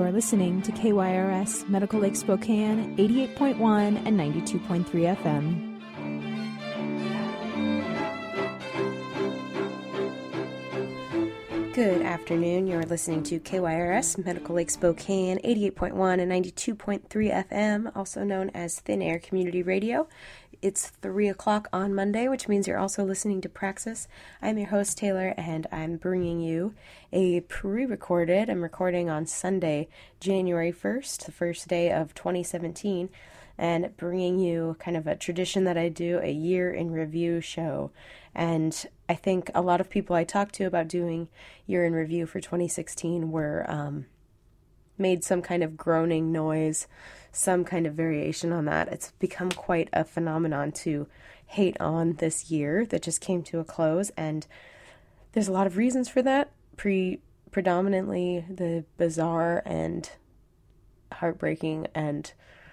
You're listening to KYRS Medical Lake Spokane, 88.1 and 92.3 FM. Good afternoon. You're listening to KYRS Medical Lake Spokane, 88.1 and 92.3 FM, also known as Thin Air Community Radio. It's 3 o'clock on Monday, which means you're also listening to Praxis. I'm your host, Taylor, and I'm bringing you a pre-recorded. I'm recording on Sunday, January 1st, the first day of 2017, and bringing you kind of a tradition that I do, a year in review show. And I think a lot of people I talked to about doing year in review for 2016 were made some kind of groaning noise, some kind of variation on that. It's become quite a phenomenon to hate on this year that just came to a close, and there's a lot of reasons for that. Predominantly the bizarre and heartbreaking and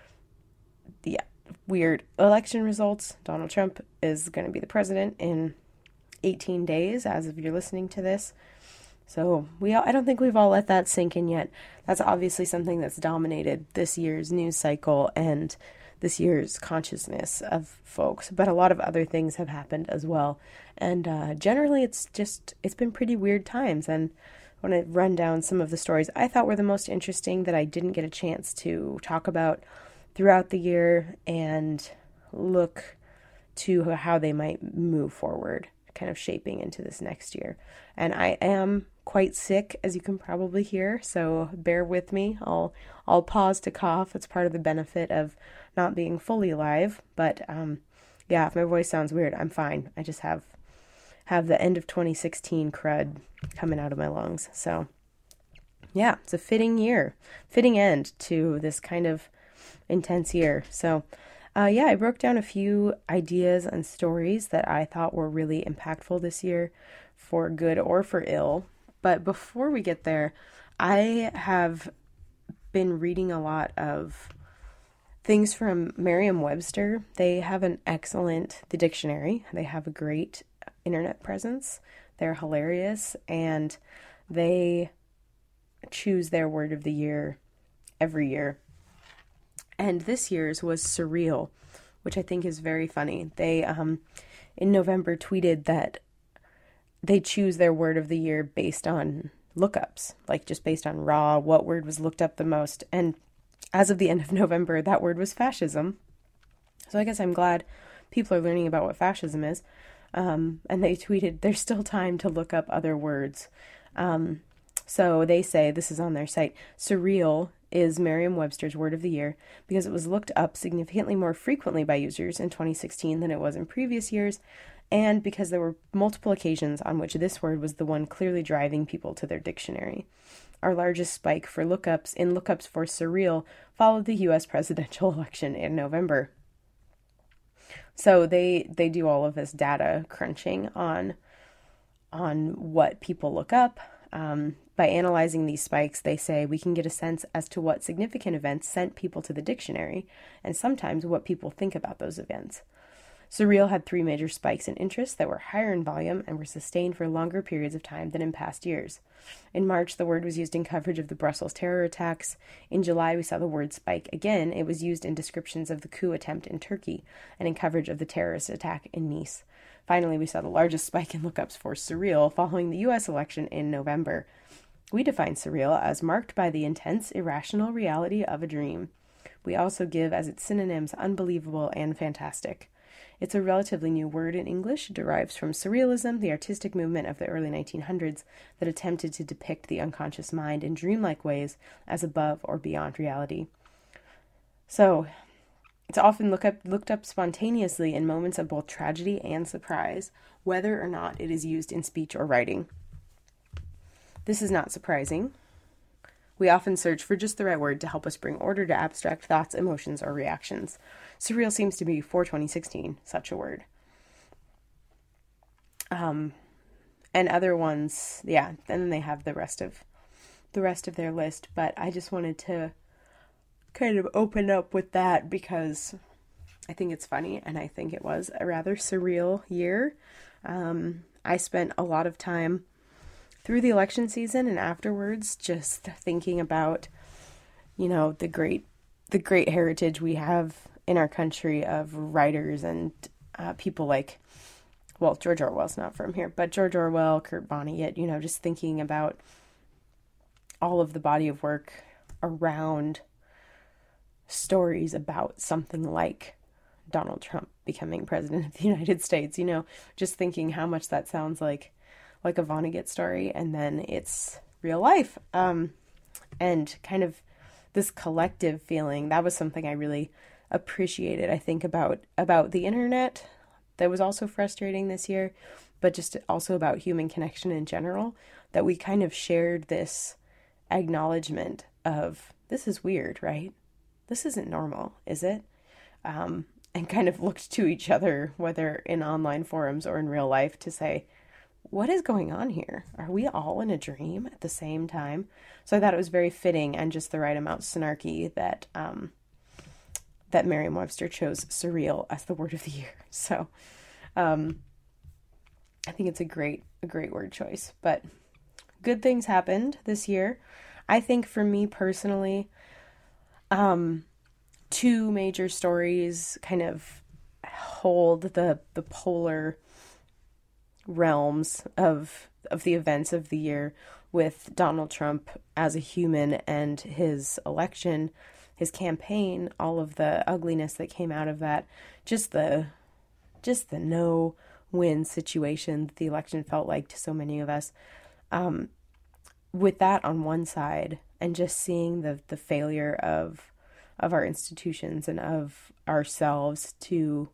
weird election results. Donald Trump is going to be the president in 18 days as of you're listening to this. So I don't think we've all let that sink in yet. That's obviously something that's dominated this year's news cycle and this year's consciousness of folks. But a lot of other things have happened as well. And generally it's been pretty weird times. And I want to run down some of the stories I thought were the most interesting that I didn't get a chance to talk about throughout the year and look to how they might move forward, kind of shaping into this next year. And I am quite sick, as you can probably hear, so bear with me. I'll pause to cough. It's part of the benefit of not being fully live. But if my voice sounds weird, I'm fine. I just have the end of 2016 crud coming out of my lungs. So yeah, it's a fitting end to this kind of intense year. So I broke down a few ideas and stories that I thought were really impactful this year, for good or for ill. But before we get there, I have been reading a lot of things from Merriam-Webster. They have the dictionary. They have a great internet presence. They're hilarious, and they choose their word of the year every year. And this year's was surreal, which I think is very funny. They, in November, tweeted that they choose their word of the year based on lookups, like just based on what word was looked up the most. And as of the end of November, that word was fascism. So I guess I'm glad people are learning about what fascism is. And they tweeted, there's still time to look up other words. So they say, this is on their site, surreal is Merriam-Webster's word of the year because it was looked up significantly more frequently by users in 2016 than it was in previous years, and because there were multiple occasions on which this word was the one clearly driving people to their dictionary. Our largest spike for lookups for surreal followed the U.S. presidential election in November. So they do all of this data crunching on what people look up. By analyzing these spikes, they say we can get a sense as to what significant events sent people to the dictionary, and sometimes what people think about those events. Surreal had 3 major spikes in interest that were higher in volume and were sustained for longer periods of time than in past years. In March, the word was used in coverage of the Brussels terror attacks. In July, we saw the word spike again. It was used in descriptions of the coup attempt in Turkey and in coverage of the terrorist attack in Nice. Finally, we saw the largest spike in lookups for surreal following the U.S. election in November. We define surreal as marked by the intense, irrational reality of a dream. We also give as its synonyms unbelievable and fantastic. It's a relatively new word in English. It derives from surrealism, the artistic movement of the early 1900s that attempted to depict the unconscious mind in dreamlike ways as above or beyond reality. So, it's often looked up spontaneously in moments of both tragedy and surprise, whether or not it is used in speech or writing. This is not surprising. We often search for just the right word to help us bring order to abstract thoughts, emotions, or reactions. Surreal seems to be, for 2016, such a word. And other ones, and then they have the rest of their list. But I just wanted to kind of open up with that because I think it's funny, and I think it was a rather surreal year. I spent a lot of time through the election season and afterwards just thinking about the great heritage we have in our country of writers and people like, well, George Orwell's not from here, but George Orwell, Kurt Vonnegut, just thinking about all of the body of work around stories about something like Donald Trump becoming president of the United States, just thinking how much that sounds like a Vonnegut story, and then it's real life. And kind of this collective feeling, that was something I really appreciated, I think, about the internet that was also frustrating this year, but just also about human connection in general, that we kind of shared this acknowledgement of, this is weird, right? This isn't normal, is it? And kind of looked to each other, whether in online forums or in real life, to say, what is going on here? Are we all in a dream at the same time? So I thought it was very fitting and just the right amount snarky that that Merriam-Webster chose surreal as the word of the year. So I think it's a great word choice. But good things happened this year. I think for me personally, two major stories kind of hold the polar realms of the events of the year, with Donald Trump as a human and his election, his campaign, all of the ugliness that came out of that, just the no-win situation that the election felt like to so many of us. With that on one side, and just seeing the failure of our institutions and of ourselves to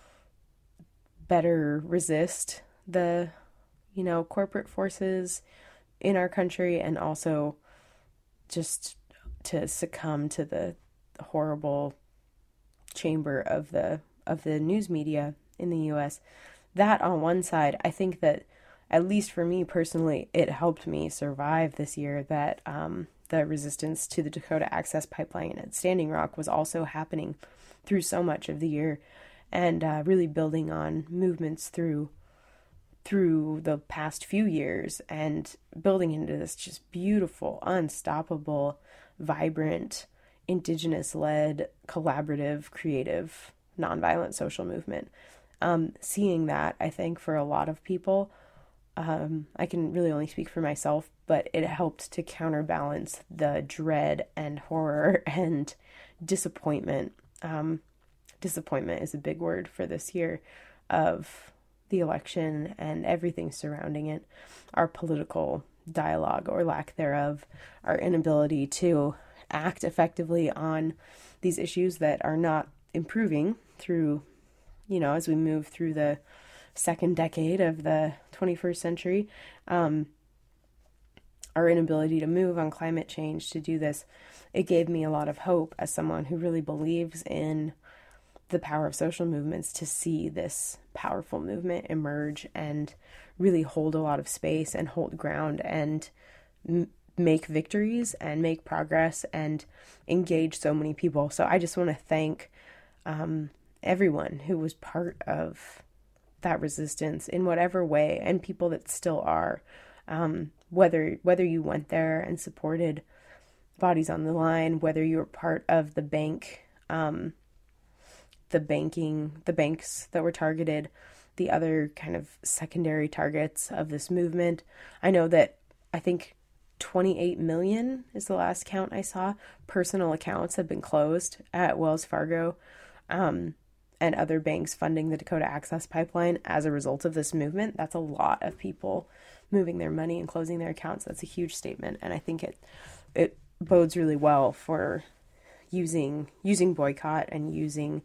better resist the, corporate forces in our country, and also just to succumb to the horrible chamber of the news media in the US. That on one side, I think that, at least for me personally, it helped me survive this year, that the resistance to the Dakota Access Pipeline at Standing Rock was also happening through so much of the year, and really building on movements through the past few years, and building into this just beautiful, unstoppable, vibrant, Indigenous-led, collaborative, creative, nonviolent social movement. Seeing that, I think, for a lot of people, I can really only speak for myself, but it helped to counterbalance the dread and horror and disappointment. Disappointment is a big word for this year, of the election and everything surrounding it, our political dialogue or lack thereof, our inability to act effectively on these issues that are not improving through, as we move through the second decade of the 21st century, our inability to move on climate change, to do this. It gave me a lot of hope as someone who really believes in the power of social movements, to see this powerful movement emerge and really hold a lot of space and hold ground and make victories and make progress and engage so many people. So I just want to thank everyone who was part of that resistance in whatever way, and people that still are, whether you went there and supported Bodies on the Line, whether you were part of the banks that were targeted, the other kind of secondary targets of this movement. I know that, I think 28 million is the last count I saw, personal accounts have been closed at Wells Fargo, and other banks funding the Dakota Access Pipeline as a result of this movement. That's a lot of people moving their money and closing their accounts. That's a huge statement, and I think it bodes really well for using boycott and using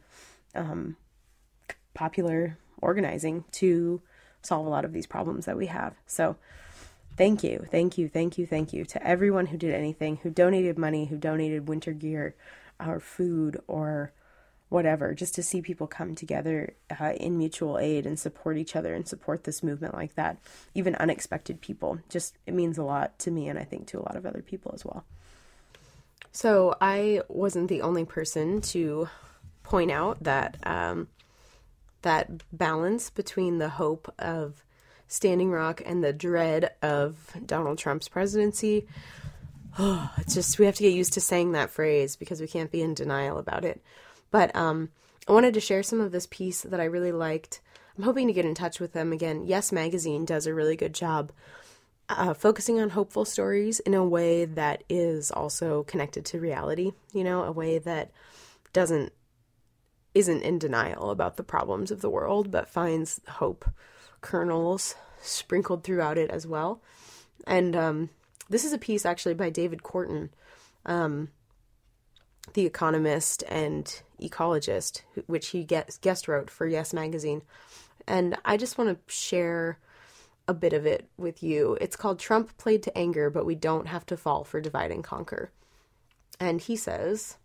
popular organizing to solve a lot of these problems that we have. So thank you to everyone who did anything, who donated money, who donated winter gear or food or whatever, just to see people come together in mutual aid and support each other and support this movement like that. Even unexpected people, just, it means a lot to me, and I think to a lot of other people as well. So I wasn't the only person to point out that that balance between the hope of Standing Rock and the dread of Donald Trump's presidency. it's just, we have to get used to saying that phrase because we can't be in denial about it. But I wanted to share some of this piece that I really liked. I'm hoping to get in touch with them again. Yes Magazine does a really good job focusing on hopeful stories in a way that is also connected to reality, a way that isn't in denial about the problems of the world, but finds hope kernels sprinkled throughout it as well. And this is a piece actually by David Korten, the economist and ecologist, which he guest wrote for Yes Magazine. And I just want to share a bit of it with you. It's called Trump Played to Anger, but We Don't Have to Fall for Divide and Conquer. And he says,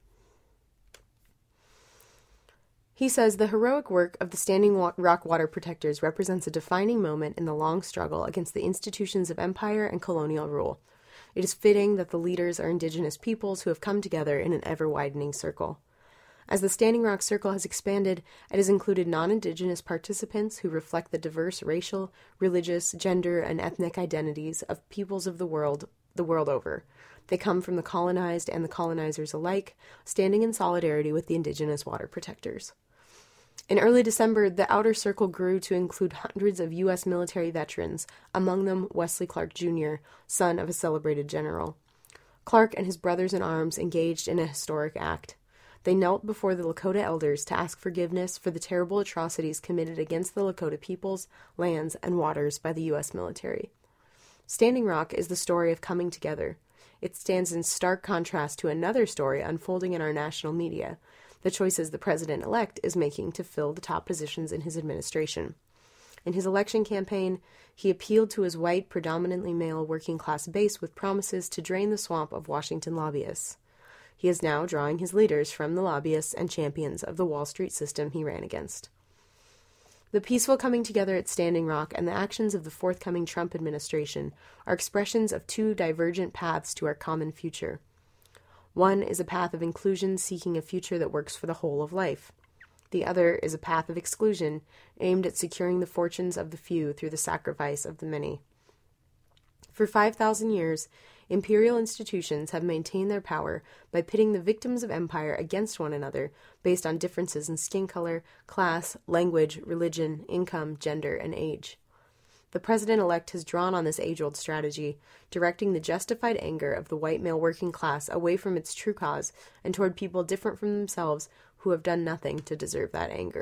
the heroic work of the Standing Rock Water Protectors represents a defining moment in the long struggle against the institutions of empire and colonial rule. It is fitting that the leaders are indigenous peoples who have come together in an ever-widening circle. As the Standing Rock Circle has expanded, it has included non-indigenous participants who reflect the diverse racial, religious, gender, and ethnic identities of peoples of the world over. They come from the colonized and the colonizers alike, standing in solidarity with the indigenous water protectors. In early December, the outer circle grew to include hundreds of U.S. military veterans, among them Wesley Clark Jr., son of a celebrated general. Clark and his brothers in arms engaged in a historic act. They knelt before the Lakota elders to ask forgiveness for the terrible atrocities committed against the Lakota peoples, lands, and waters by the U.S. military. Standing Rock is the story of coming together. It stands in stark contrast to another story unfolding in our national media, the choices the president-elect is making to fill the top positions in his administration. In his election campaign, he appealed to his white, predominantly male working-class base with promises to drain the swamp of Washington lobbyists. He is now drawing his leaders from the lobbyists and champions of the Wall Street system he ran against. The peaceful coming together at Standing Rock and the actions of the forthcoming Trump administration are expressions of two divergent paths to our common future. One is a path of inclusion seeking a future that works for the whole of life. The other is a path of exclusion aimed at securing the fortunes of the few through the sacrifice of the many. For 5,000 years, imperial institutions have maintained their power by pitting the victims of empire against one another based on differences in skin color, class, language, religion, income, gender, and age. The president-elect has drawn on this age-old strategy, directing the justified anger of the white male working class away from its true cause and toward people different from themselves who have done nothing to deserve that anger.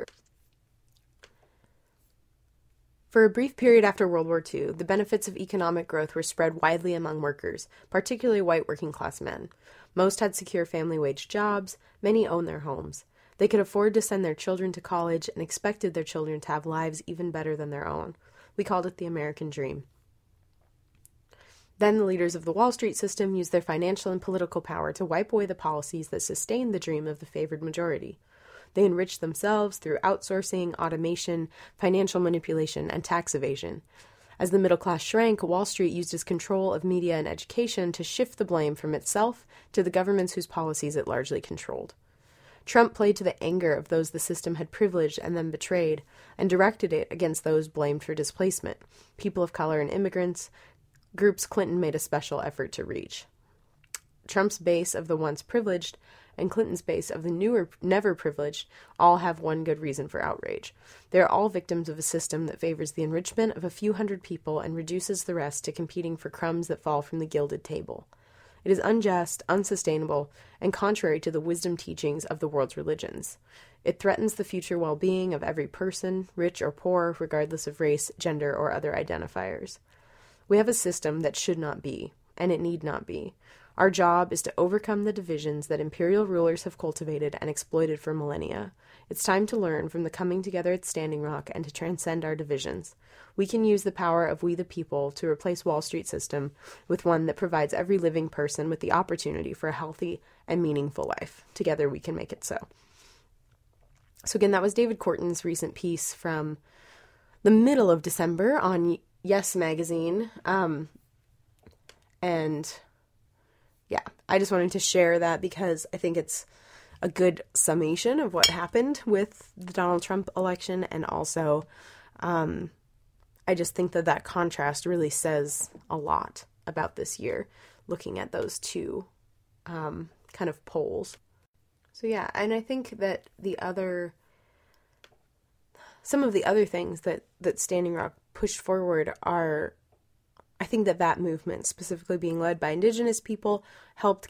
For a brief period after World War II, the benefits of economic growth were spread widely among workers, particularly white working-class men. Most had secure family-wage jobs, many owned their homes. They could afford to send their children to college and expected their children to have lives even better than their own. We called it the American dream. Then the leaders of the Wall Street system used their financial and political power to wipe away the policies that sustained the dream of the favored majority. They enriched themselves through outsourcing, automation, financial manipulation, and tax evasion. As the middle class shrank, Wall Street used its control of media and education to shift the blame from itself to the governments whose policies it largely controlled. Trump played to the anger of those the system had privileged and then betrayed, and directed it against those blamed for displacement, people of color and immigrants, groups Clinton made a special effort to reach. Trump's base of the once privileged and Clinton's base of the never privileged all have one good reason for outrage. They are all victims of a system that favors the enrichment of a few hundred people and reduces the rest to competing for crumbs that fall from the gilded table. It is unjust, unsustainable, and contrary to the wisdom teachings of the world's religions. It threatens the future well-being of every person, rich or poor, regardless of race, gender, or other identifiers. We have a system that should not be, and it need not be. Our job is to overcome the divisions that imperial rulers have cultivated and exploited for millennia. It's time to learn from the coming together at Standing Rock and to transcend our divisions. We can use the power of we the people to replace Wall Street system with one that provides every living person with the opportunity for a healthy and meaningful life. Together we can make it so. So again, that was David Korten's recent piece from the middle of December on Yes Magazine. And yeah, I just wanted to share that because I think it's a good summation of what happened with the Donald Trump election. And also, I just think that contrast really says a lot about this year. looking at those two kind of poles. So yeah, and I think that some of the other things that Standing Rock pushed forward are, I think that movement, specifically being led by Indigenous people, helped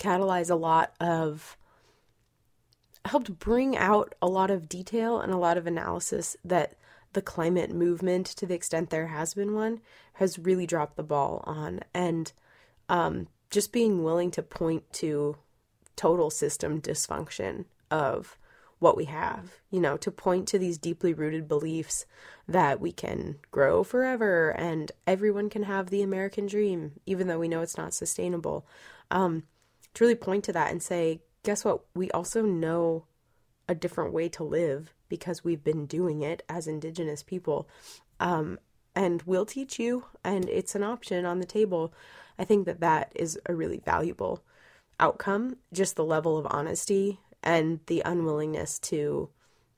bring out a lot of detail and a lot of analysis that the climate movement, to the extent there has been one, has really dropped the ball on. And just being willing to point to total system dysfunction of what we have, to point to these deeply rooted beliefs that we can grow forever and everyone can have the American dream, even though we know it's not sustainable. To really point to that and say, guess what? We also know a different way to live because we've been doing it as Indigenous people. And we'll teach you, and it's an option on the table. I think that is a really valuable outcome, just the level of honesty and the unwillingness to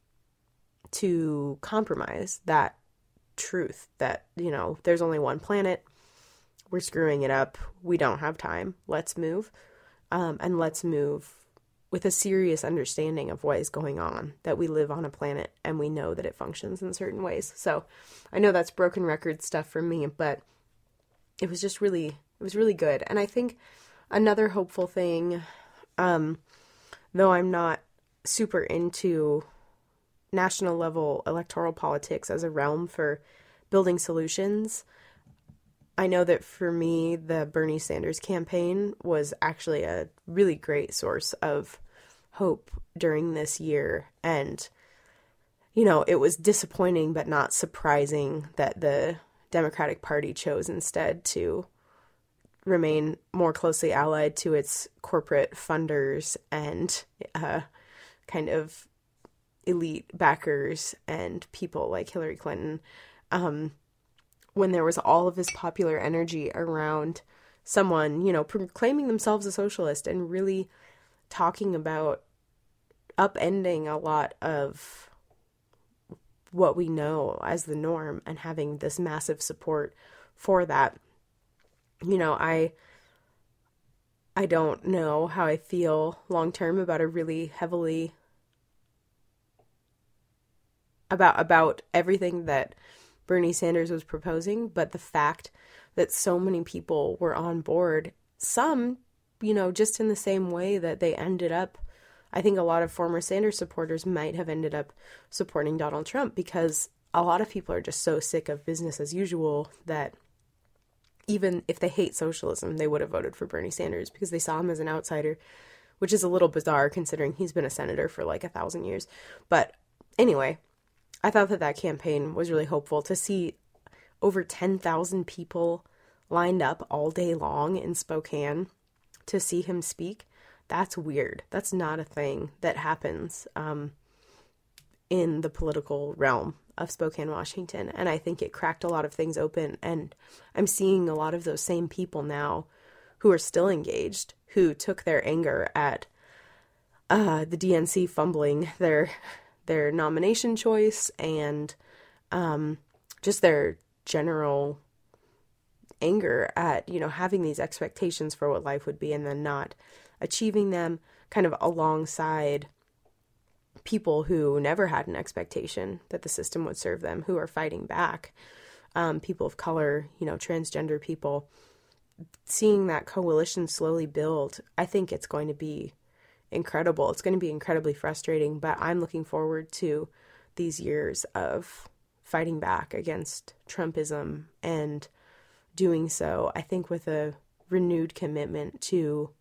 compromise that truth that, there's only one planet, we're screwing it up, we don't have time, let's move. And let's move with a serious understanding of what is going on, that we live on a planet and we know that it functions in certain ways. So I know that's broken record stuff for me, but it was really good. And I think another hopeful thing, though I'm not super into national level electoral politics as a realm for building solutions, I know that for me, the Bernie Sanders campaign was actually a really great source of hope during this year. And, it was disappointing but not surprising that the Democratic Party chose instead to remain more closely allied to its corporate funders and kind of elite backers and people like Hillary Clinton, when there was all of this popular energy around someone, proclaiming themselves a socialist and really talking about upending a lot of what we know as the norm and having this massive support for that. I don't know how I feel long term about a really heavily about everything that Bernie Sanders was proposing, but the fact that so many people were on board, some, just in the same way that they ended up, I think a lot of former Sanders supporters might have ended up supporting Donald Trump, because a lot of people are just so sick of business as usual that even if they hate socialism, they would have voted for Bernie Sanders because they saw him as an outsider, which is a little bizarre considering he's been a senator for like 1,000 years. But anyway, I thought that campaign was really hopeful. To see over 10,000 people lined up all day long in Spokane to see him speak. That's weird. That's not a thing that happens in the political realm of Spokane, Washington. And I think it cracked a lot of things open. And I'm seeing a lot of those same people now who are still engaged, who took their anger at the DNC fumbling their nomination choice and just their general anger at, having these expectations for what life would be and then not achieving them, kind of alongside people who never had an expectation that the system would serve them, who are fighting back, people of color, transgender people. Seeing that coalition slowly build, I think it's going to be incredible. It's going to be incredibly frustrating, but I'm looking forward to these years of fighting back against Trumpism and doing so, I think, with a renewed commitment to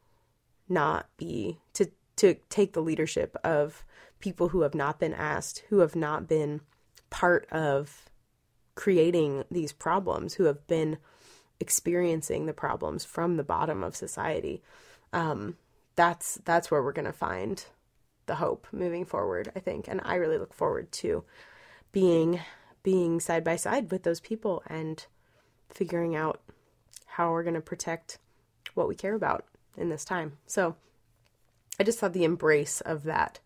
to take the leadership of people who have not been asked, who have not been part of creating these problems, who have been experiencing the problems from the bottom of society. That's where we're going to find the hope moving forward, I think. And I really look forward to being side by side with those people and figuring out how we're going to protect what we care about in this time. So I just thought the embrace of that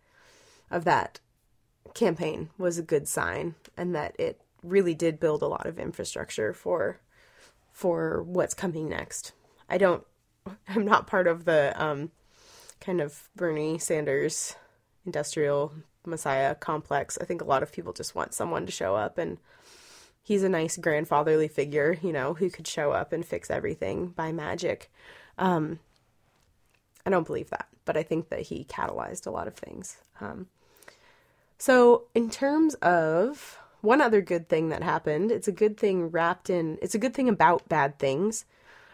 campaign was a good sign, and that it really did build a lot of infrastructure for what's coming next. I don't I'm not part of the kind of Bernie Sanders industrial messiah complex. I think a lot of people just want someone to show up, and he's a nice grandfatherly figure, who could show up and fix everything by magic. I don't believe that, but I think that he catalyzed a lot of things. So in terms of one other good thing that happened, it's a good thing about bad things.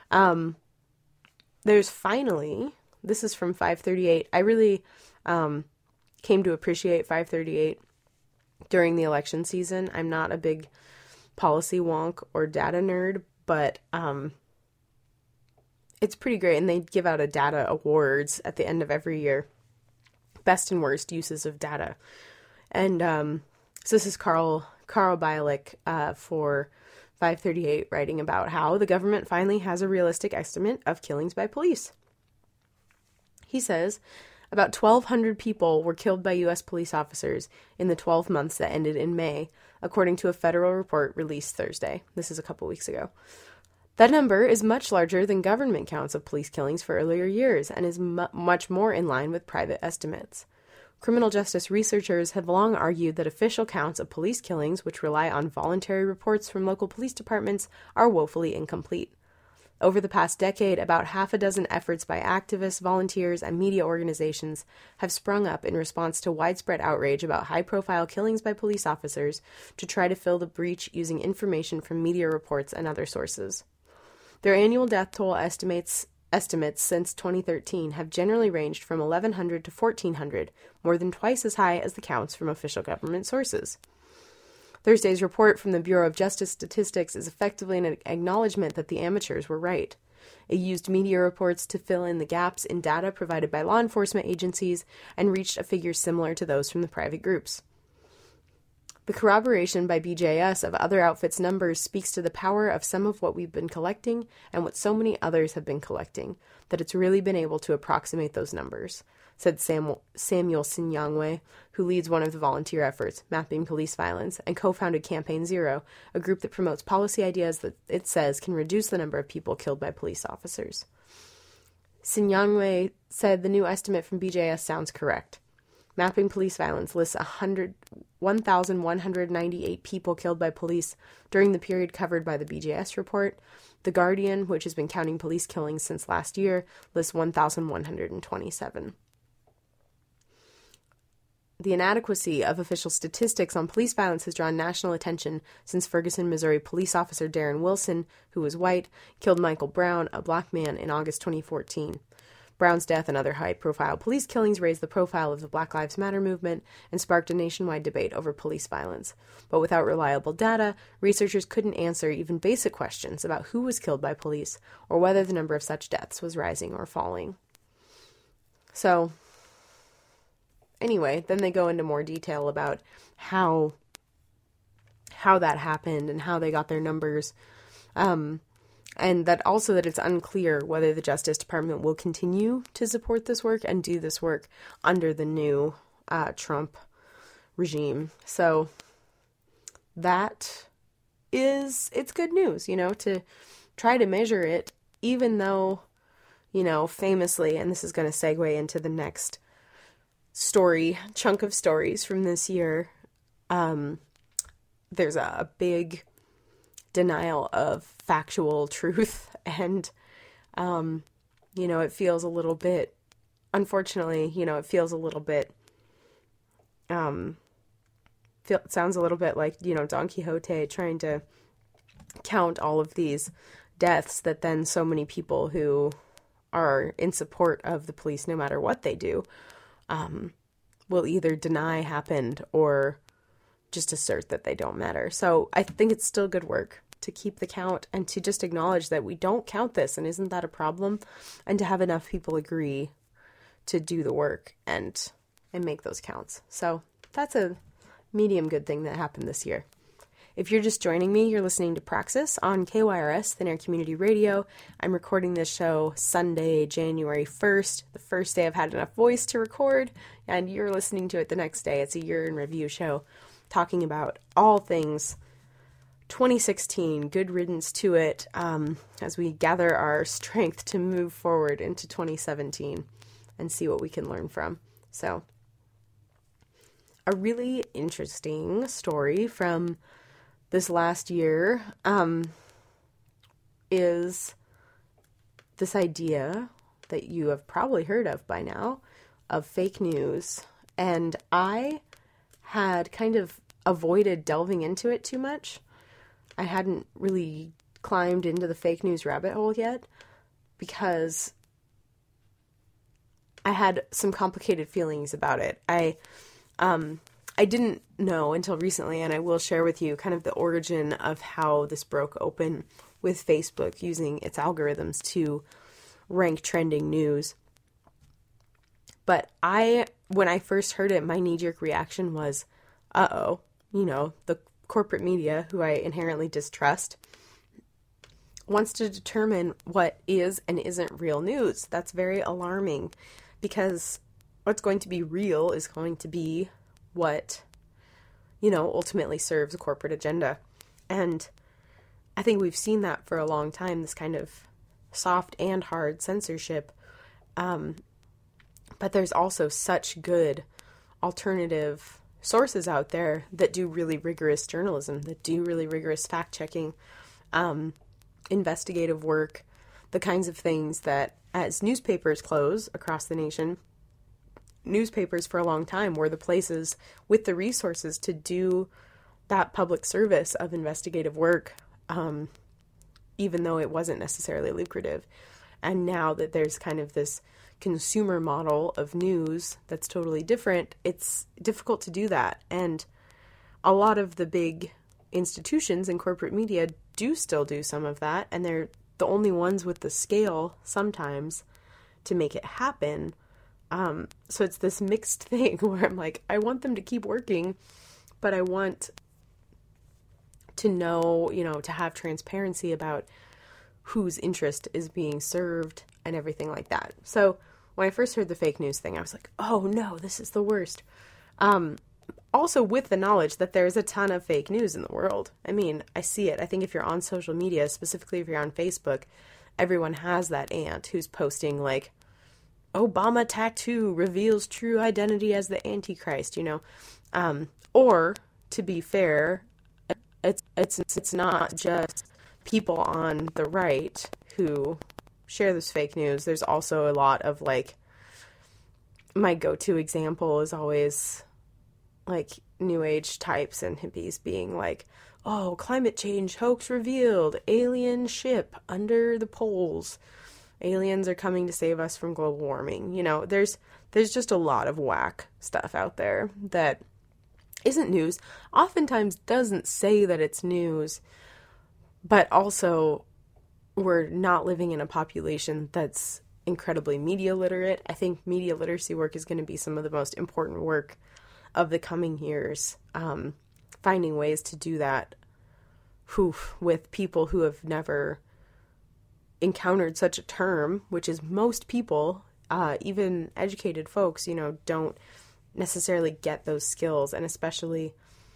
There's finally, this is from 538. I really came to appreciate 538 during the election season. I'm not a big policy wonk or data nerd, but it's pretty great. And they give out a data awards at the end of every year. Best and worst uses of data. And so this is Carl Bialik for 538 writing about how the government finally has a realistic estimate of killings by police. He says about 1,200 people were killed by U.S. police officers in the 12 months that ended in May, according to a federal report released Thursday. This is a couple weeks ago. That number is much larger than government counts of police killings for earlier years and is much more in line with private estimates. Criminal justice researchers have long argued that official counts of police killings, which rely on voluntary reports from local police departments, are woefully incomplete. Over the past decade, about half a dozen efforts by activists, volunteers, and media organizations have sprung up in response to widespread outrage about high-profile killings by police officers to try to fill the breach using information from media reports and other sources. Their annual death toll estimates since 2013 have generally ranged from 1,100 to 1,400, more than twice as high as the counts from official government sources. Thursday's report from the Bureau of Justice Statistics is effectively an acknowledgement that the amateurs were right. It used media reports to fill in the gaps in data provided by law enforcement agencies and reached a figure similar to those from the private groups. The corroboration by BJS of other outfits' numbers speaks to the power of some of what we've been collecting and what so many others have been collecting, that it's really been able to approximate those numbers, said Samuel Sinyangwe, who leads one of the volunteer efforts, Mapping Police Violence, and co-founded Campaign Zero, a group that promotes policy ideas that it says can reduce the number of people killed by police officers. Sinyangwe said the new estimate from BJS sounds correct. Mapping Police Violence lists 1,198 people killed by police during the period covered by the BJS report. The Guardian, which has been counting police killings since last year, lists 1,127. The inadequacy of official statistics on police violence has drawn national attention since Ferguson, Missouri police officer Darren Wilson, who was white, killed Michael Brown, a black man, in August 2014. Brown's death and other high-profile police killings raised the profile of the Black Lives Matter movement and sparked a nationwide debate over police violence. But without reliable data, researchers couldn't answer even basic questions about who was killed by police or whether the number of such deaths was rising or falling. So, anyway, then they go into more detail about how that happened and how they got their numbers. And that it's unclear whether the Justice Department will continue to support this work and do this work under the new Trump regime. So it's good news, to try to measure it, even though, famously, and this is going to segue into the next chunk of stories from this year, there's a big denial of factual truth, and it feels a little bit, unfortunately, it feels a little bit sounds a little bit like, Don Quixote trying to count all of these deaths that then so many people who are in support of the police, no matter what they do, will either deny happened or just assert that they don't matter. So I think it's still good work to keep the count and to just acknowledge that we don't count this, and isn't that a problem? And to have enough people agree to do the work and make those counts. So that's a medium good thing that happened this year. If you're just joining me, you're listening to Praxis on KYRS, Thin Air Community Radio. I'm recording this show Sunday, January 1st, the first day I've had enough voice to record, and you're listening to it the next day. It's a year in review show talking about all things 2016, good riddance to it, as we gather our strength to move forward into 2017 and see what we can learn from. So, a really interesting story from this last year is this idea that you have probably heard of by now of fake news. And I had kind of avoided delving into it too much. I hadn't really climbed into the fake news rabbit hole yet because I had some complicated feelings about it. I didn't know until recently, and I will share with you kind of the origin of how this broke open with Facebook using its algorithms to rank trending news. But when I first heard it, my knee-jerk reaction was, uh-oh, the corporate media, who I inherently distrust, wants to determine what is and isn't real news. That's very alarming, because what's going to be real is going to be what, ultimately serves a corporate agenda. And I think we've seen that for a long time, this kind of soft and hard censorship. But there's also such good alternative sources out there that do really rigorous journalism, that do really rigorous fact-checking, investigative work, the kinds of things that, as newspapers close across the nation, newspapers for a long time were the places with the resources to do that public service of investigative work, even though it wasn't necessarily lucrative. And now that there's kind of this consumer model of news that's totally different, it's difficult to do that. And a lot of the big institutions in corporate media do still do some of that, and they're the only ones with the scale sometimes to make it happen. So it's this mixed thing where I'm like, I want them to keep working, but I want to know, to have transparency about whose interest is being served and everything like that. So when I first heard the fake news thing, I was like, oh no, this is the worst. Also with the knowledge that there's a ton of fake news in the world. I mean, I see it. I think if you're on social media, specifically if you're on Facebook, everyone has that aunt who's posting like, Obama tattoo reveals true identity as the Antichrist, or to be fair, it's not just people on the right who share this fake news. There's also a lot of my go-to example is always New Age types and hippies being like, oh, climate change hoax revealed, alien ship under the poles. Aliens are coming to save us from global warming. There's just a lot of whack stuff out there that isn't news, oftentimes doesn't say that it's news, but also we're not living in a population that's incredibly media literate. I think media literacy work is going to be some of the most important work of the coming years, finding ways to do that with people who have never encountered such a term, which is most people, even educated folks, don't necessarily get those skills. And especially,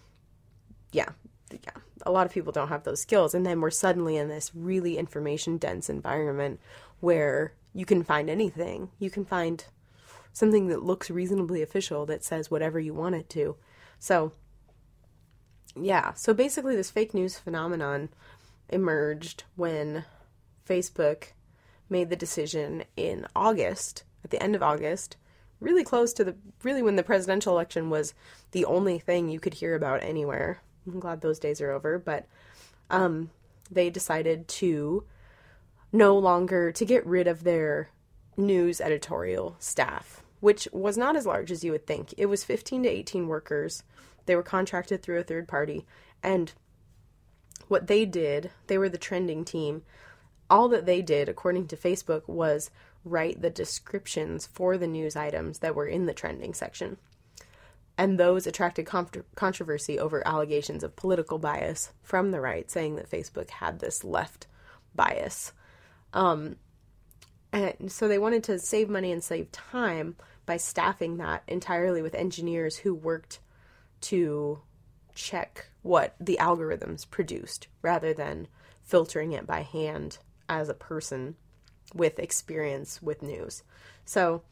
a lot of people don't have those skills. And then we're suddenly in this really information dense environment where you can find anything. You can find something that looks reasonably official that says whatever you want it to. So basically this fake news phenomenon emerged when Facebook made the decision in August, at the end of August, really close to when the presidential election was the only thing you could hear about anywhere. I'm glad those days are over, but they decided to get rid of their news editorial staff, which was not as large as you would think. It was 15 to 18 workers. They were contracted through a third party, and what they did, they were the trending team. All that they did, according to Facebook, was write the descriptions for the news items that were in the trending section. And those attracted controversy over allegations of political bias from the right, saying that Facebook had this left bias. And so they wanted to save money and save time by staffing that entirely with engineers who worked to check what the algorithms produced rather than filtering it by hand as a person with experience with news. So,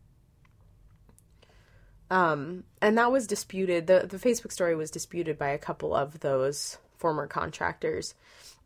and that was disputed. The Facebook story was disputed by a couple of those former contractors.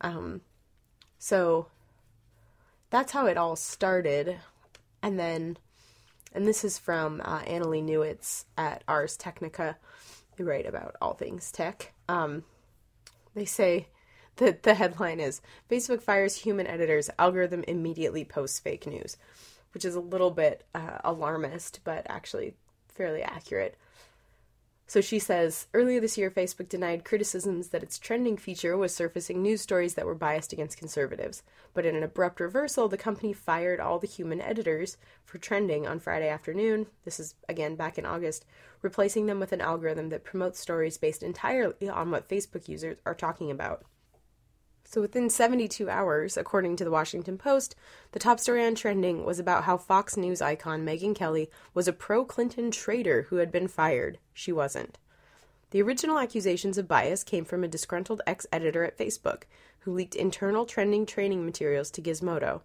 So that's how it all started. And this is from Annalee Newitz at Ars Technica. They write about all things tech. They say that the headline is, Facebook fires human editors, algorithm immediately posts fake news, which is a little bit alarmist, but actually fairly accurate. So she says, earlier this year, Facebook denied criticisms that its trending feature was surfacing news stories that were biased against conservatives. But in an abrupt reversal, the company fired all the human editors for trending on Friday afternoon. This is, again, back in August, replacing them with an algorithm that promotes stories based entirely on what Facebook users are talking about. So within 72 hours, according to the Washington Post, the top story on trending was about how Fox News icon Megyn Kelly was a pro-Clinton traitor who had been fired. She wasn't. The original accusations of bias came from a disgruntled ex-editor at Facebook who leaked internal trending training materials to Gizmodo.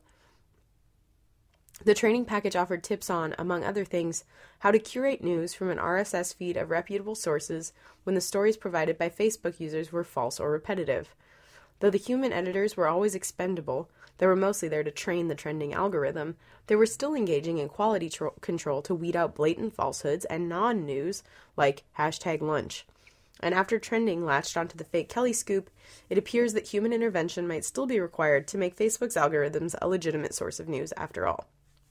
The training package offered tips on, among other things, how to curate news from an RSS feed of reputable sources when the stories provided by Facebook users were false or repetitive. Though the human editors were always expendable, they were mostly there to train the trending algorithm, they were still engaging in quality control to weed out blatant falsehoods and non-news like #lunch. And after trending latched onto the fake Kelly scoop, it appears that human intervention might still be required to make Facebook's algorithms a legitimate source of news after all.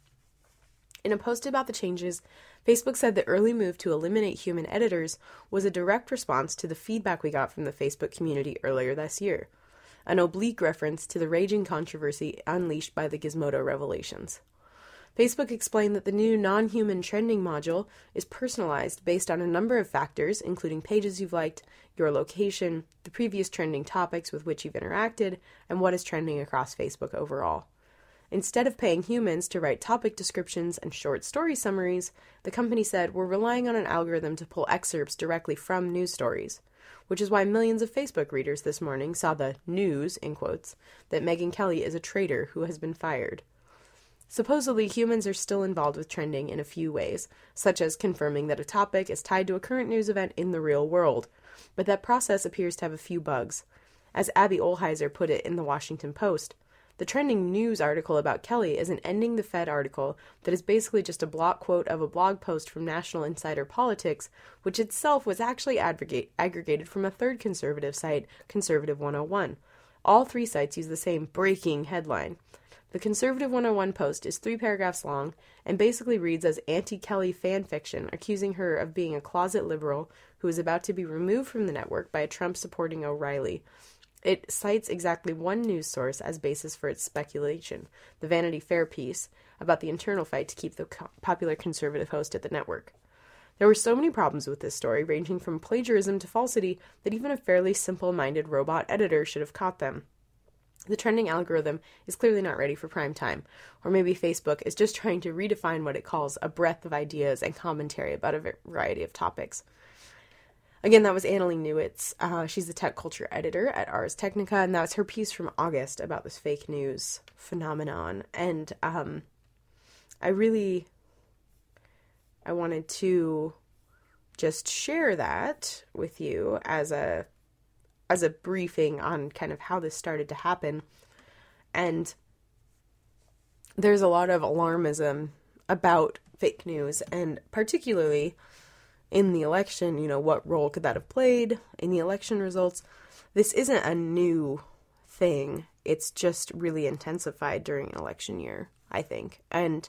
In a post about the changes, Facebook said the early move to eliminate human editors was a direct response to the feedback we got from the Facebook community earlier this year, an oblique reference to the raging controversy unleashed by the Gizmodo revelations. Facebook explained that the new non-human trending module is personalized based on a number of factors, including pages you've liked, your location, the previous trending topics with which you've interacted, and what is trending across Facebook overall. Instead of paying humans to write topic descriptions and short story summaries, the company said, we're relying on an algorithm to pull excerpts directly from news stories, which is why millions of Facebook readers this morning saw the news, in quotes, that Megyn Kelly is a traitor who has been fired. Supposedly, humans are still involved with trending in a few ways, such as confirming that a topic is tied to a current news event in the real world, but that process appears to have a few bugs. As Abby Olheiser put it in the Washington Post, the trending news article about Kelly is an Ending the Fed article that is basically just a block quote of a blog post from National Insider Politics, which itself was actually aggregated from a third conservative site, Conservative 101. All three sites use the same breaking headline. The Conservative 101 post is 3 paragraphs long and basically reads as anti-Kelly fan fiction, accusing her of being a closet liberal who is about to be removed from the network by a Trump-supporting O'Reilly. It cites exactly one news source as basis for its speculation, the Vanity Fair piece, about the internal fight to keep the popular conservative host at the network. There were so many problems with this story, ranging from plagiarism to falsity, that even a fairly simple-minded robot editor should have caught them. The trending algorithm is clearly not ready for prime time, or maybe Facebook is just trying to redefine what it calls a breadth of ideas and commentary about a variety of topics. Again, that was Annalee Newitz. She's the tech culture editor at Ars Technica, and that was her piece from August about this fake news phenomenon. And I wanted to just share that with you as a briefing on kind of how this started to happen. And there's a lot of alarmism about fake news, and particularly in the election, what role could that have played in the election results? This isn't a new thing. It's just really intensified during an election year, I think. And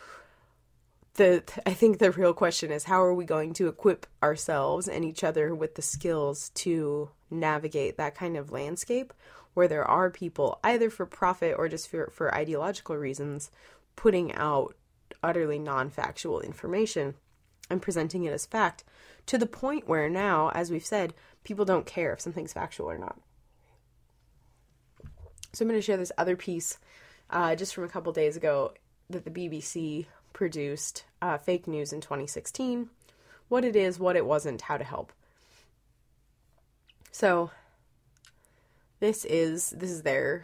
I think the real question is, how are we going to equip ourselves and each other with the skills to navigate that kind of landscape where there are people, either for profit or just for ideological reasons, putting out utterly non-factual information and presenting it as fact, to the point where now, as we've said, people don't care if something's factual or not. So I'm going to share this other piece just from a couple days ago that the BBC produced, Fake News in 2016, what it is, what it wasn't, how to help. So this is their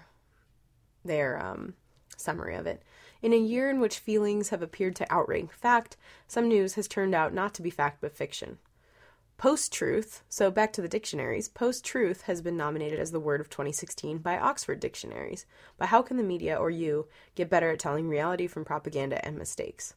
summary of it. In a year in which feelings have appeared to outrank fact, some news has turned out not to be fact but fiction. Post-truth, so back to the dictionaries, post-truth has been nominated as the word of 2016 by Oxford Dictionaries. But how can the media, or you, get better at telling reality from propaganda and mistakes?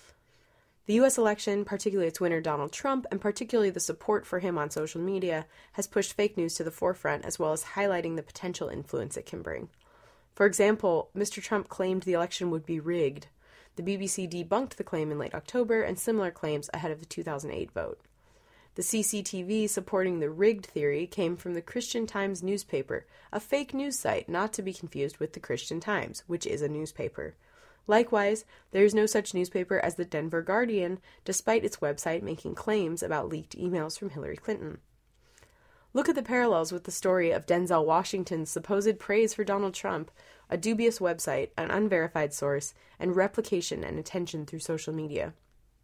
The U.S. election, particularly its winner Donald Trump, and particularly the support for him on social media, has pushed fake news to the forefront as well as highlighting the potential influence it can bring. For example, Mr. Trump claimed the election would be rigged. The BBC debunked the claim in late October and similar claims ahead of the 2008 vote. The CCTV supporting the rigged theory came from the Christian Times newspaper, a fake news site not to be confused with the Christian Times, which is a newspaper. Likewise, there is no such newspaper as the Denver Guardian, despite its website making claims about leaked emails from Hillary Clinton. Look at the parallels with the story of Denzel Washington's supposed praise for Donald Trump, a dubious website, an unverified source, and replication and attention through social media.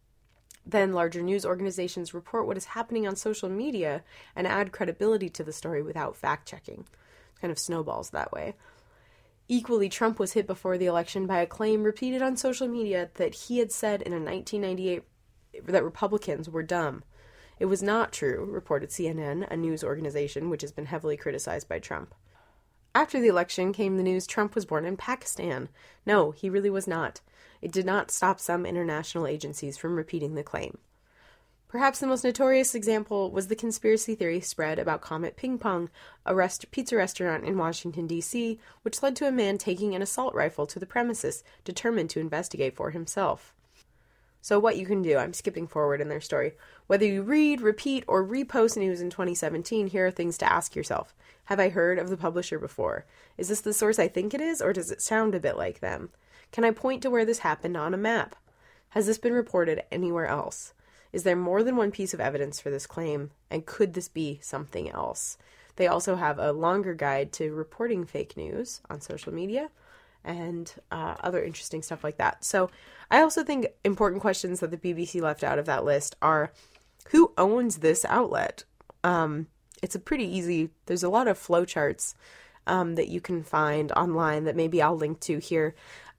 Then larger news organizations report what is happening on social media and add credibility to the story without fact-checking. It kind of snowballs that way. Equally, Trump was hit before the election by a claim repeated on social media that he had said in a 1998 that Republicans were dumb. It was not true, reported CNN, a news organization which has been heavily criticized by Trump. After the election came the news Trump was born in Pakistan. No, he really was not. It did not stop some international agencies from repeating the claim. Perhaps the most notorious example was the conspiracy theory spread about Comet Ping Pong, a pizza restaurant in Washington, D.C., which led to a man taking an assault rifle to the premises, determined to investigate for himself. So what you can do, I'm skipping forward in their story. Whether you read, repeat, or repost news in 2017, here are things to ask yourself. Have I heard of the publisher before? Is this the source I think it is, or does it sound a bit like them? Can I point to where this happened on a map? Has this been reported anywhere else? Is there more than one piece of evidence for this claim, and could this be something else? They also have a longer guide to reporting fake news on social media and other interesting stuff like that. So I also think important questions that the BBC left out of that list are, who owns this outlet? It's a pretty easy, there's a lot of flowcharts that you can find online that maybe I'll link to here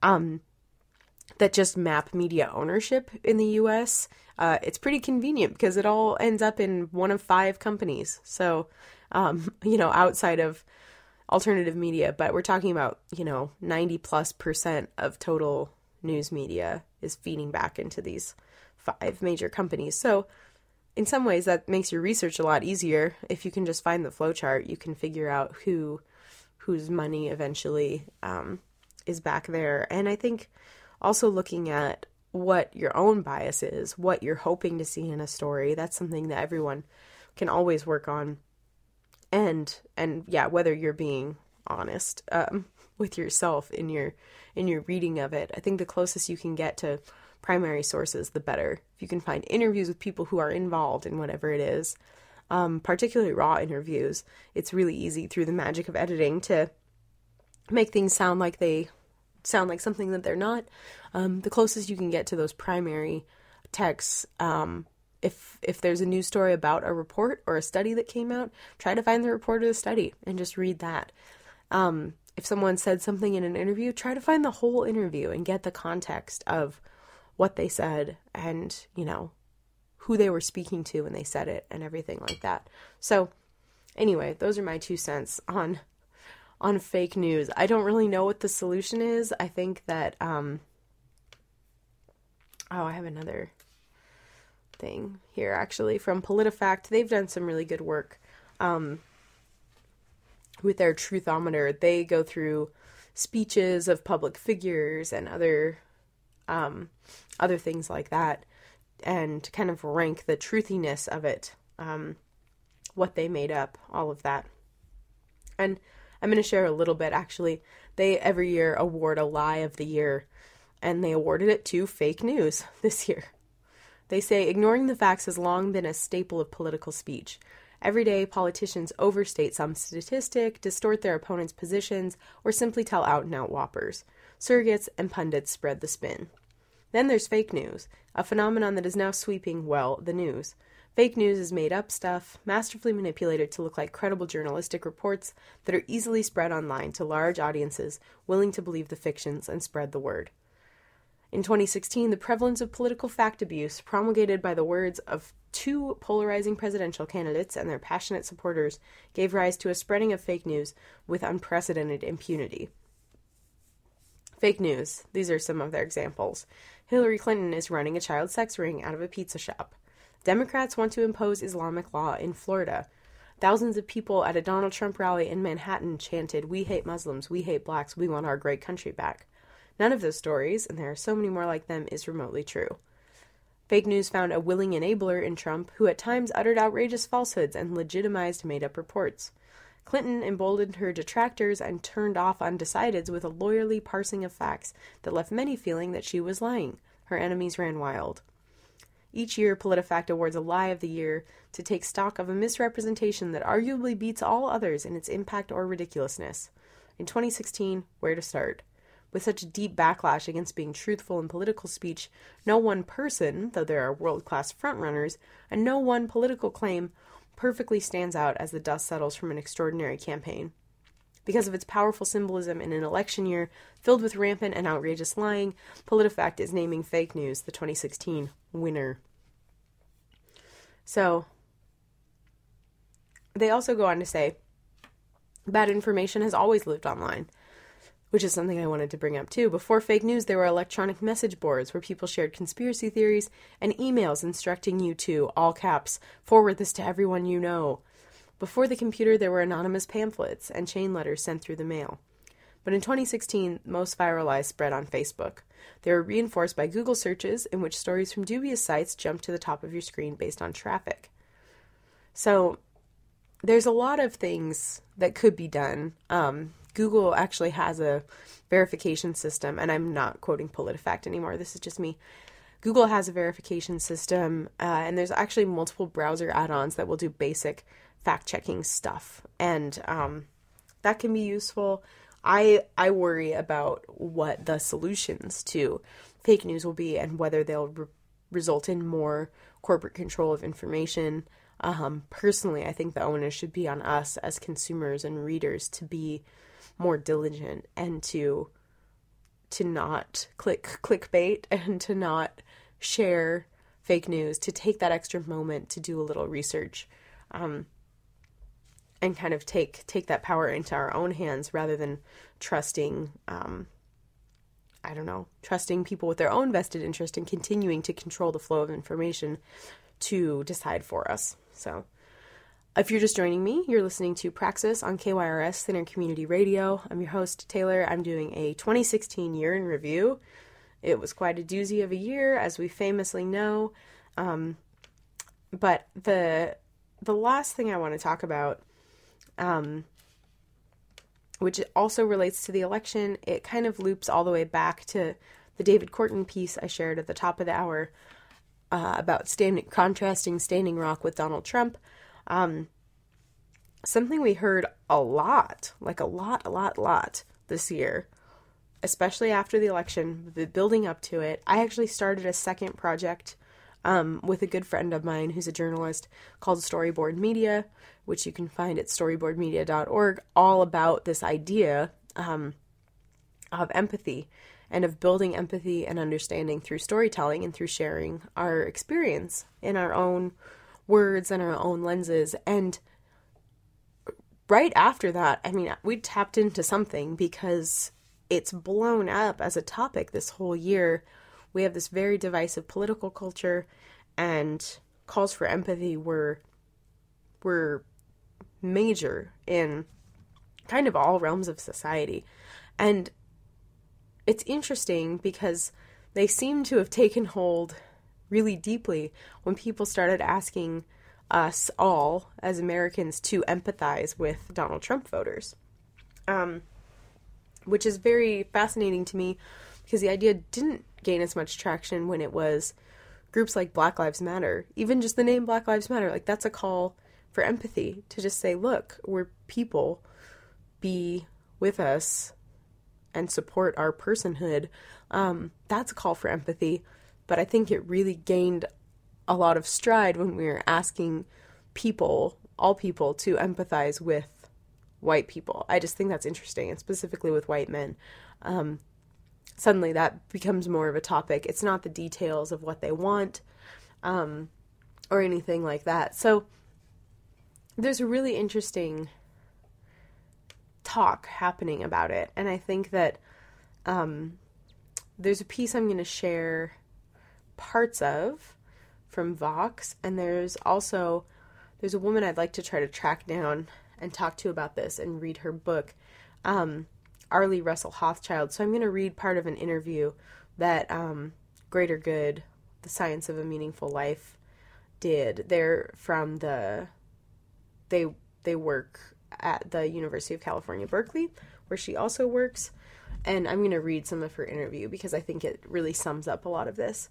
that just map media ownership in the U.S. It's pretty convenient because it all ends up in one of 5 companies. So, outside of alternative media, but we're talking about, 90+% of total news media is feeding back into these 5 major companies. So in some ways that makes your research a lot easier. If you can just find the flowchart, you can figure out whose money eventually is back there. And I think also looking at what your own bias is, what you're hoping to see in a story, that's something that everyone can always work on. And yeah, whether you're being honest with yourself in your reading of it, I think the closest you can get to primary sources, the better. If you can find interviews with people who are involved in whatever it is, particularly raw interviews, it's really easy through the magic of editing to make things sound like something that they're not. The closest you can get to those primary texts, if there's a news story about a report or a study that came out, try to find the report or the study and just read that. If someone said something in an interview, try to find the whole interview and get the context of what they said and, who they were speaking to when they said it and everything like that. So anyway, those are my 2 cents on fake news. I don't really know what the solution is. I think that, I have another thing here actually from PolitiFact. They've done some really good work with their truthometer. They go through speeches of public figures and other things like that and kind of rank the truthiness of it, what they made up, all of that. And I'm going to share a little bit actually. They every year award a lie of the year, and they awarded it to fake news this year. They say, ignoring the facts has long been a staple of political speech. Every day, politicians overstate some statistic, distort their opponents' positions, or simply tell out-and-out whoppers. Surrogates and pundits spread the spin. Then there's fake news, a phenomenon that is now sweeping, the news. Fake news is made up stuff, masterfully manipulated to look like credible journalistic reports that are easily spread online to large audiences willing to believe the fictions and spread the word. In 2016, the prevalence of political fact abuse, promulgated by the words of two polarizing presidential candidates and their passionate supporters, gave rise to a spreading of fake news with unprecedented impunity. Fake news. These are some of their examples. Hillary Clinton is running a child sex ring out of a pizza shop. Democrats want to impose Islamic law in Florida. Thousands of people at a Donald Trump rally in Manhattan chanted, "We hate Muslims, we hate blacks, we want our great country back." None of those stories, and there are so many more like them, is remotely true. Fake news found a willing enabler in Trump, who at times uttered outrageous falsehoods and legitimized made-up reports. Clinton emboldened her detractors and turned off undecideds with a lawyerly parsing of facts that left many feeling that she was lying. Her enemies ran wild. Each year, PolitiFact awards a Lie of the Year to take stock of a misrepresentation that arguably beats all others in its impact or ridiculousness. In 2016, where to start? With such a deep backlash against being truthful in political speech, no one person, though there are world-class frontrunners, and no one political claim perfectly stands out as the dust settles from an extraordinary campaign. Because of its powerful symbolism in an election year filled with rampant and outrageous lying, PolitiFact is naming fake news the 2016 winner. So, they also go on to say, bad information has always lived online, which is something I wanted to bring up too. Before fake news, there were electronic message boards where people shared conspiracy theories and emails instructing you to, all caps, forward this to everyone you know. Before the computer, there were anonymous pamphlets and chain letters sent through the mail. But in 2016, most viral lies spread on Facebook. They were reinforced by Google searches, in which stories from dubious sites jumped to the top of your screen based on traffic. So, there's a lot of things that could be done. Google actually has a verification system, and I'm not quoting PolitiFact anymore, this is just me. Google has a verification system, and there's actually multiple browser add-ons that will do basic fact-checking stuff, and that can be useful. I worry about what the solutions to fake news will be and whether they'll result in more corporate control of information. Personally, I think the onus should be on us as consumers and readers to be more diligent and to not click clickbait and to not share fake news, to take that extra moment to do a little research, and kind of take that power into our own hands rather than trusting, trusting people with their own vested interest in continuing to control the flow of information to decide for us. So, if you're just joining me, you're listening to Praxis on KYRS Thinner Community Radio. I'm your host, Taylor. I'm doing a 2016 year in review. It was quite a doozy of a year, as we famously know. But the last thing I want to talk about, which also relates to the election, it kind of loops all the way back to the David Corton piece I shared at the top of the hour about contrasting Standing Rock with Donald Trump. Something we heard a lot this year, especially after the election, building up to it. I actually started a second project with a good friend of mine who's a journalist called Storyboard Media, which you can find at storyboardmedia.org, all about this idea of empathy and of building empathy and understanding through storytelling and through sharing our experience in our own words and our own lenses. And right after that, we tapped into something because it's blown up as a topic this whole year. We have this very divisive political culture, and calls for empathy were major in kind of all realms of society. And it's interesting because they seem to have taken hold really deeply when people started asking us all as Americans to empathize with Donald Trump voters, which is very fascinating to me because the idea didn't gain as much traction when it was groups like Black Lives Matter. Even just the name Black Lives Matter, like, that's a call for empathy, to just say, look, we're people, be with us, and support our personhood, that's a call for empathy. But I think it really gained a lot of stride when we were asking people, all people, to empathize with white people. I just think that's interesting, and specifically with white men. Suddenly that becomes more of a topic. It's not the details of what they want, or anything like that. So there's a really interesting talk happening about it. And I think that there's a piece I'm going to share parts of from Vox, and there's a woman I'd like to try to track down and talk to about this and read her book, Arlie Russell Hochschild. So I'm going to read part of an interview that Greater Good, The Science of a Meaningful Life did. They're from they work at the University of California, Berkeley, where she also works. And I'm going to read some of her interview because I think it really sums up a lot of this.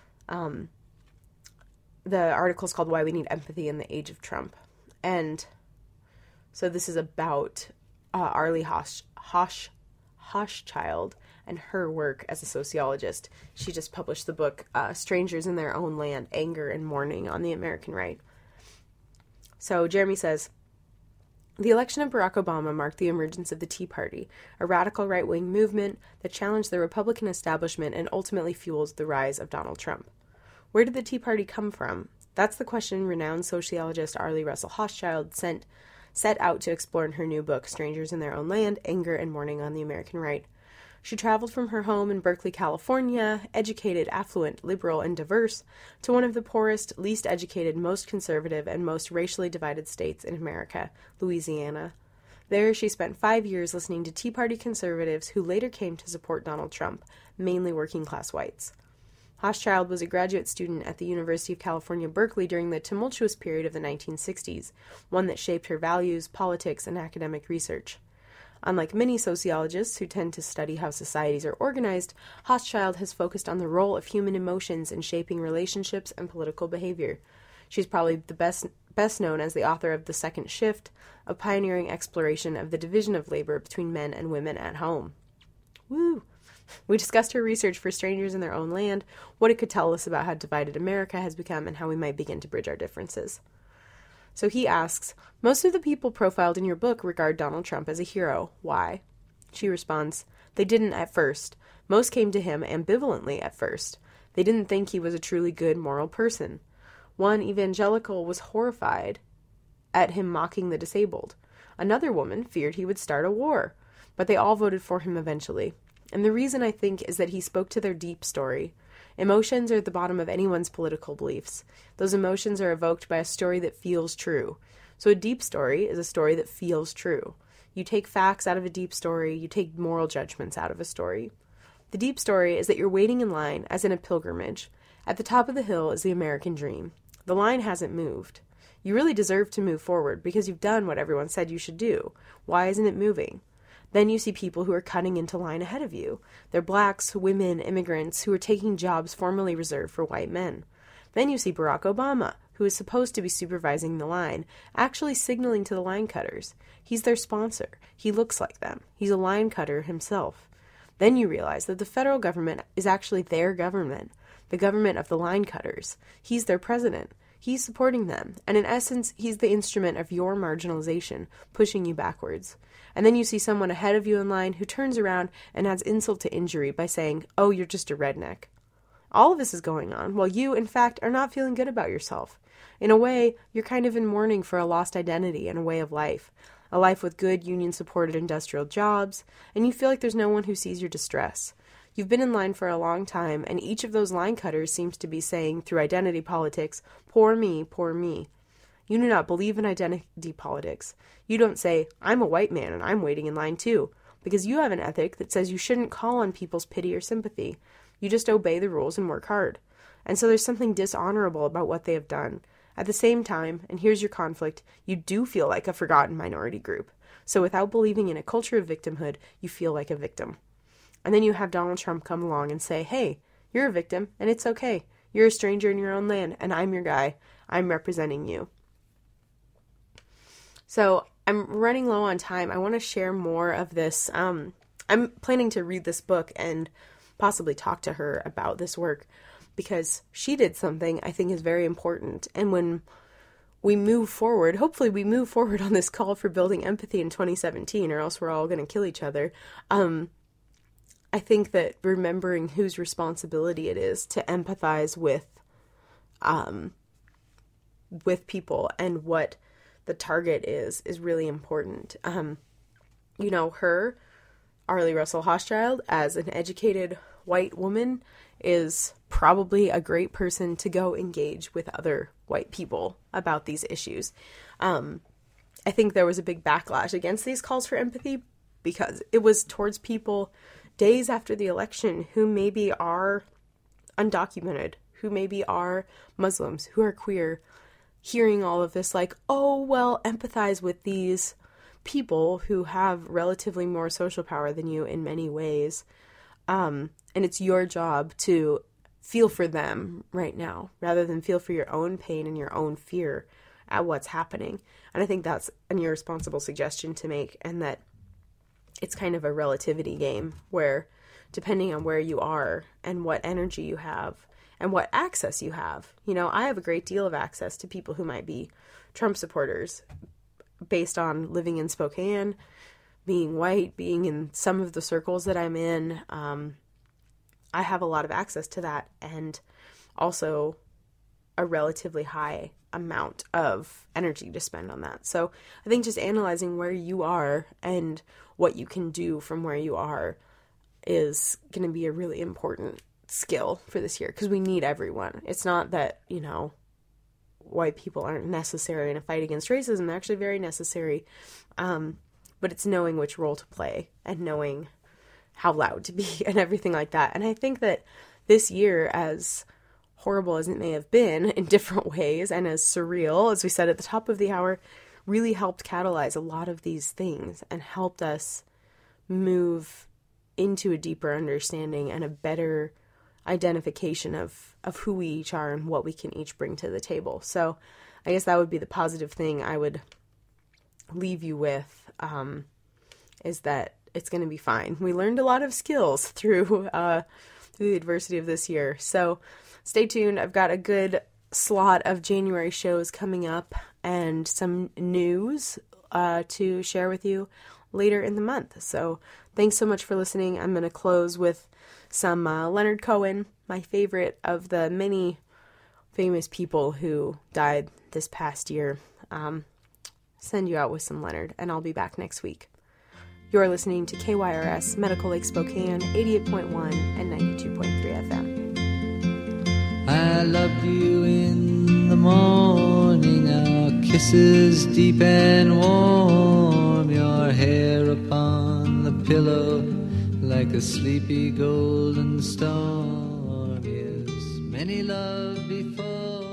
The article is called Why We Need Empathy in the Age of Trump. And so this is about Arlie Hochschild and her work as a sociologist. She just published the book, Strangers in Their Own Land, Anger and Mourning on the American Right. So Jeremy says, the election of Barack Obama marked the emergence of the Tea Party, a radical right-wing movement that challenged the Republican establishment and ultimately fuels the rise of Donald Trump. Where did the Tea Party come from? That's the question renowned sociologist Arlie Russell Hochschild set out to explore in her new book, Strangers in Their Own Land, Anger and Mourning on the American Right. She traveled from her home in Berkeley, California, educated, affluent, liberal, and diverse, to one of the poorest, least educated, most conservative, and most racially divided states in America, Louisiana. There, she spent 5 years listening to Tea Party conservatives who later came to support Donald Trump, mainly working-class whites. Hochschild was a graduate student at the University of California, Berkeley during the tumultuous period of the 1960s, one that shaped her values, politics, and academic research. Unlike many sociologists who tend to study how societies are organized, Hochschild has focused on the role of human emotions in shaping relationships and political behavior. She's probably the best known as the author of The Second Shift, a pioneering exploration of the division of labor between men and women at home. Woo! We discussed her research for Strangers in Their Own Land, what it could tell us about how divided America has become, and how we might begin to bridge our differences. So he asks, most of the people profiled in your book regard Donald Trump as a hero. Why? She responds, they didn't at first. Most came to him ambivalently at first. They didn't think he was a truly good moral person. One evangelical was horrified at him mocking the disabled. Another woman feared he would start a war. But they all voted for him eventually. And the reason, I think, is that he spoke to their deep story. Emotions are at the bottom of anyone's political beliefs. Those emotions are evoked by a story that feels true. So a deep story is a story that feels true. You take facts out of a deep story, you take moral judgments out of a story. The deep story is that you're waiting in line, as in a pilgrimage. At the top of the hill is the American dream. The line hasn't moved. You really deserve to move forward because you've done what everyone said you should do. Why isn't it moving? Then you see people who are cutting into line ahead of you. They're blacks, women, immigrants who are taking jobs formerly reserved for white men. Then you see Barack Obama, who is supposed to be supervising the line, actually signaling to the line cutters. He's their sponsor. He looks like them. He's a line cutter himself. Then you realize that the federal government is actually their government, the government of the line cutters. He's their president. He's supporting them, and in essence, he's the instrument of your marginalization, pushing you backwards. And then you see someone ahead of you in line who turns around and adds insult to injury by saying, oh, you're just a redneck. All of this is going on while you, in fact, are not feeling good about yourself. In a way, you're kind of in mourning for a lost identity and a way of life, a life with good union-supported industrial jobs, and you feel like there's no one who sees your distress. You've been in line for a long time, and each of those line cutters seems to be saying, through identity politics, poor me, poor me. You do not believe in identity politics. You don't say, I'm a white man and I'm waiting in line too, because you have an ethic that says you shouldn't call on people's pity or sympathy. You just obey the rules and work hard. And so there's something dishonorable about what they have done. At the same time, and here's your conflict, you do feel like a forgotten minority group. So without believing in a culture of victimhood, you feel like a victim. And then you have Donald Trump come along and say, hey, you're a victim, and it's okay. You're a stranger in your own land, and I'm your guy. I'm representing you. So I'm running low on time. I want to share more of this I'm planning to read this book and possibly talk to her about this work, because she did something I think is very important. And when we move forward, hopefully we move forward on this call for building empathy in 2017, or else we're all going to kill each other. I think that remembering whose responsibility it is to empathize with people and what the target is really important. You know, Arlie Russell Hochschild, as an educated white woman, is probably a great person to go engage with other white people about these issues. I think there was a big backlash against these calls for empathy because it was towards people days after the election who maybe are undocumented, who maybe are Muslims, who are queer, hearing all of this like, oh, well, empathize with these people who have relatively more social power than you in many ways. And it's your job to feel for them right now, rather than feel for your own pain and your own fear at what's happening. And I think that's an irresponsible suggestion to make, and that it's kind of a relativity game where, depending on where you are and what energy you have and what access you have, you know, I have a great deal of access to people who might be Trump supporters based on living in Spokane, being white, being in some of the circles that I'm in. I have a lot of access to that, and also a relatively high amount of energy to spend on that. So I think just analyzing where you are and what you can do from where you are is going to be a really important skill for this year, because we need everyone. It's not that, you know, white people aren't necessary in a fight against racism. They're actually very necessary. But it's knowing which role to play and knowing how loud to be and everything like that. And I think that this year, as horrible as it may have been in different ways, and as surreal, as we said at the top of the hour, really helped catalyze a lot of these things and helped us move into a deeper understanding and a better identification of who we each are and what we can each bring to the table. So I guess that would be the positive thing I would leave you with, is that it's going to be fine. We learned a lot of skills through the adversity of this year. So stay tuned. I've got a good slot of January shows coming up and some news to share with you later in the month. So thanks so much for listening. I'm going to close with some Leonard Cohen, my favorite of the many famous people who died this past year. Send you out with some Leonard, and I'll be back next week. You're listening to KYRS Medical Lake Spokane, 88.1 and 92.3 FM. I loved you in the morning, our kisses deep and warm, your hair upon the pillow like a sleepy golden storm. Yes, many loved before.